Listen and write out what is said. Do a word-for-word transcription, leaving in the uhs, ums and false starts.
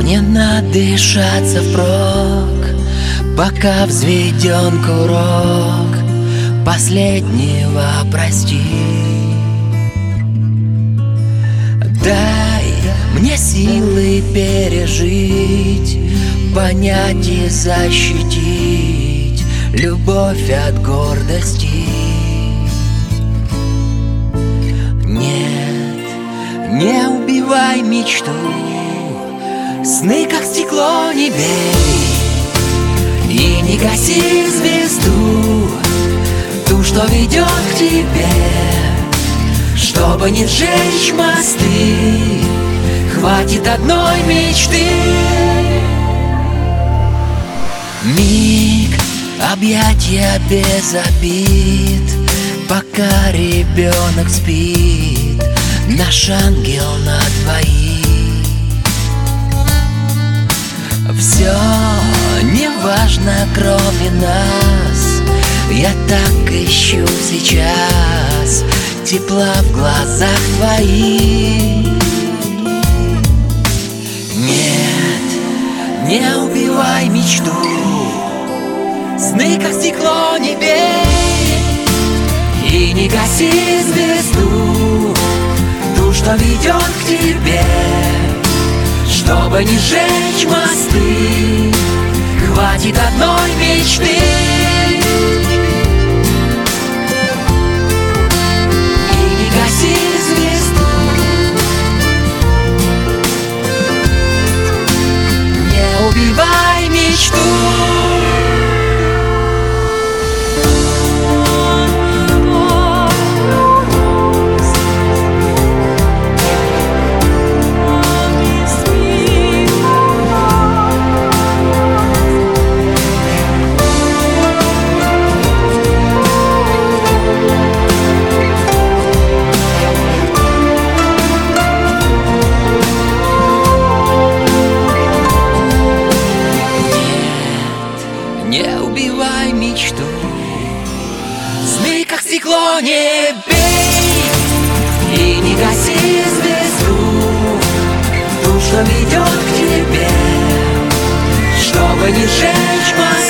Не надышаться впрок, пока взведен курок последнего прости. Дай мне силы пережить, понять и защитить любовь от гордости. Нет, не убивай мечту, сны как стекло не бей, и не гаси звезду, ту, что ведет к тебе. Чтобы не сжечь мосты, хватит одной мечты. Миг, объятия без обид, пока ребенок спит, наш ангел на двоих. Все не важно, кроме нас, я так ищу сейчас тепла в глазах твоих. Нет, не убивай мечту, сны как стекло не бей, и не гаси звезду, ту, что ведет к тебе. Чтобы не сжечь мосты, хватит одной мечты. Убивай мечту. Не убивай мечту, сны как стекло не бей, и не гаси звезду, ту, что ведет к тебе. Чтобы не сжечь мосты,